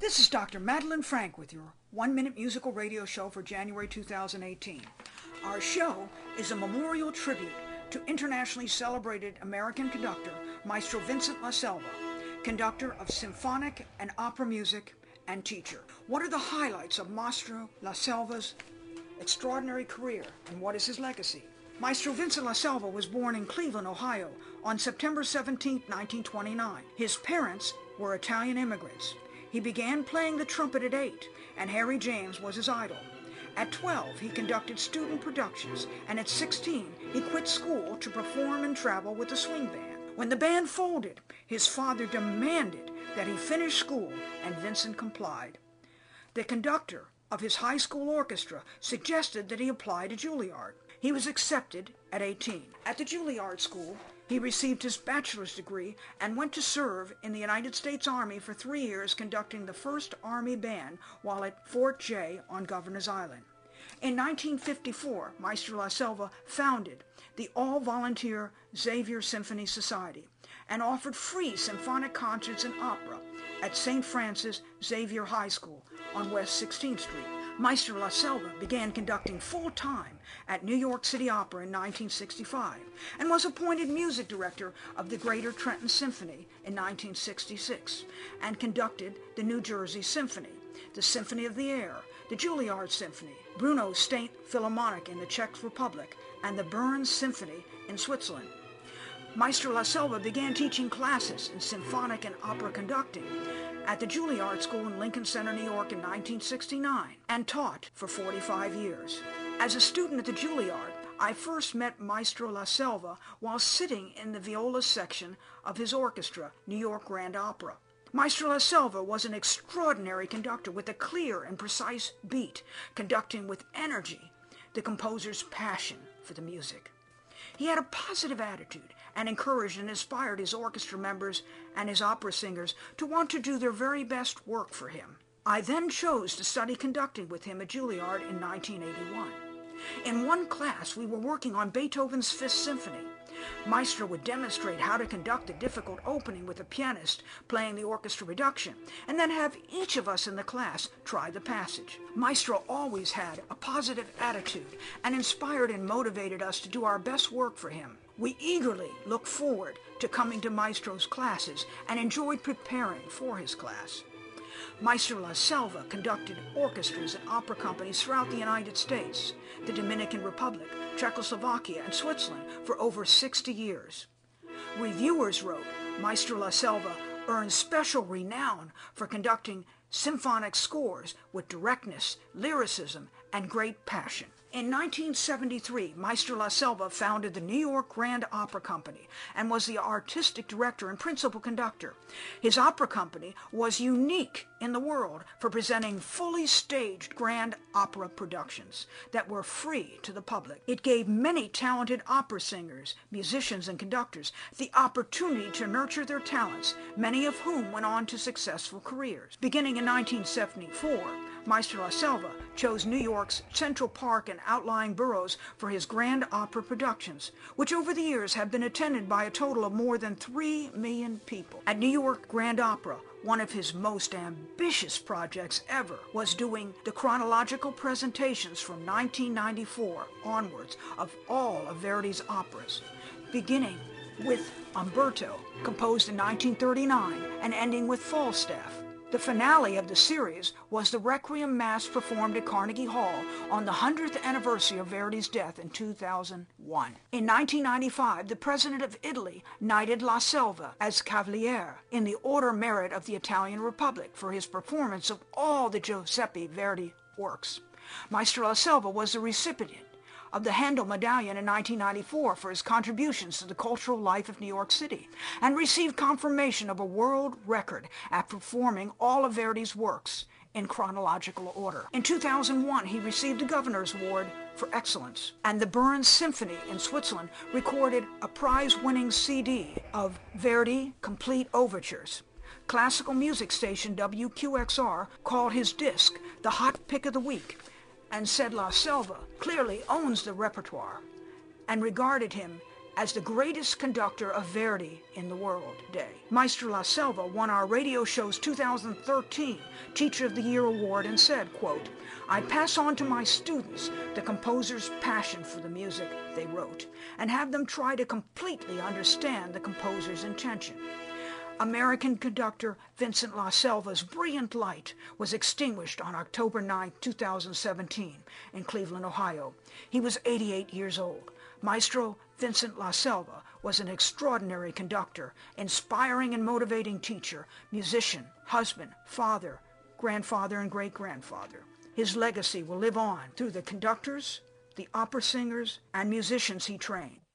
This is Dr. Madeline Frank with your 1-minute musical radio show for January 2018. Our show is a memorial tribute to internationally celebrated American conductor Maestro Vincent LaSelva, conductor of symphonic and opera music and teacher. What are the highlights of Maestro LaSelva's extraordinary career, and what is his legacy? Maestro Vincent LaSelva was born in Cleveland, Ohio on September 17, 1929. His parents were Italian immigrants. He began playing the trumpet at 8, and Harry James was his idol. At 12, he conducted student productions, and at 16, he quit school to perform and travel with the swing band. When the band folded, his father demanded that he finish school, and Vincent complied. The conductor of his high school orchestra suggested that he apply to Juilliard. He was accepted at 18. At the Juilliard School, he received his bachelor's degree and went to serve in the United States Army for 3 years, conducting the 1st Army Band while at Fort Jay on Governor's Island. In 1954, Maestro LaSelva founded the all-volunteer Xavier Symphony Society and offered free symphonic concerts and opera at St. Francis Xavier High School on West 16th Street. Maestro LaSelva began conducting full-time at New York City Opera in 1965 and was appointed music director of the Greater Trenton Symphony in 1966 and conducted the New Jersey Symphony, the Symphony of the Air, the Juilliard Symphony, Brno State Philharmonic in the Czech Republic, and the Bern Symphony in Switzerland. Maestro LaSelva began teaching classes in symphonic and opera conducting at the Juilliard School in Lincoln Center, New York in 1969, and taught for 45 years. As a student at the Juilliard, I first met Maestro LaSelva while sitting in the viola section of his orchestra, New York Grand Opera. Maestro LaSelva was an extraordinary conductor with a clear and precise beat, conducting with energy the composer's passion for the music. He had a positive attitude and encouraged and inspired his orchestra members and his opera singers to want to do their very best work for him. I then chose to study conducting with him at Juilliard in 1981. In one class, we were working on Beethoven's Fifth Symphony. Maestro would demonstrate how to conduct a difficult opening with a pianist playing the orchestra reduction, and then have each of us in the class try the passage. Maestro always had a positive attitude and inspired and motivated us to do our best work for him. We eagerly looked forward to coming to Maestro's classes and enjoyed preparing for his class. Maestro LaSelva conducted orchestras and opera companies throughout the United States, the Dominican Republic, Czechoslovakia, and Switzerland for over 60 years. Reviewers wrote, Maestro LaSelva earned special renown for conducting symphonic scores with directness, lyricism, and great passion. In 1973, Maestro LaSelva founded the New York Grand Opera Company and was the artistic director and principal conductor. His opera company was unique in the world for presenting fully staged grand opera productions that were free to the public. It gave many talented opera singers, musicians, and conductors the opportunity to nurture their talents, many of whom went on to successful careers. Beginning in 1974, Maestro LaSelva chose New York's Central Park and outlying boroughs for his grand opera productions, which over the years have been attended by a total of more than 3 million people. At New York Grand Opera, one of his most ambitious projects ever was doing the chronological presentations from 1994 onwards of all of Verdi's operas, beginning with Umberto, composed in 1939, and ending with Falstaff. The finale of the series was the Requiem Mass performed at Carnegie Hall on the 100th anniversary of Verdi's death in 2001. In 1995, the President of Italy knighted LaSelva as Cavaliere in the Order Merit of the Italian Republic for his performance of all the Giuseppe Verdi works. Maestro LaSelva was the recipient of the Handel Medallion in 1994 for his contributions to the cultural life of New York City, and received confirmation of a world record after performing all of Verdi's works in chronological order. In 2001, he received the Governor's Award for Excellence, and the Bern Symphony in Switzerland recorded a prize-winning CD of Verdi Complete Overtures. Classical music station WQXR called his disc the Hot Pick of the Week, and said LaSelva clearly owns the repertoire and regarded him as the greatest conductor of Verdi in the world today. Maestro La Selva won our radio show's 2013 Teacher of the Year award and said, quote, "I pass on to my students the composer's passion for the music they wrote and have them try to completely understand the composer's intention." American conductor Vincent La Selva's brilliant light was extinguished on October 9, 2017 in Cleveland, Ohio. He was 88 years old. Maestro Vincent La Selva was an extraordinary conductor, inspiring and motivating teacher, musician, husband, father, grandfather, and great-grandfather. His legacy will live on through the conductors, the opera singers, and musicians he trained.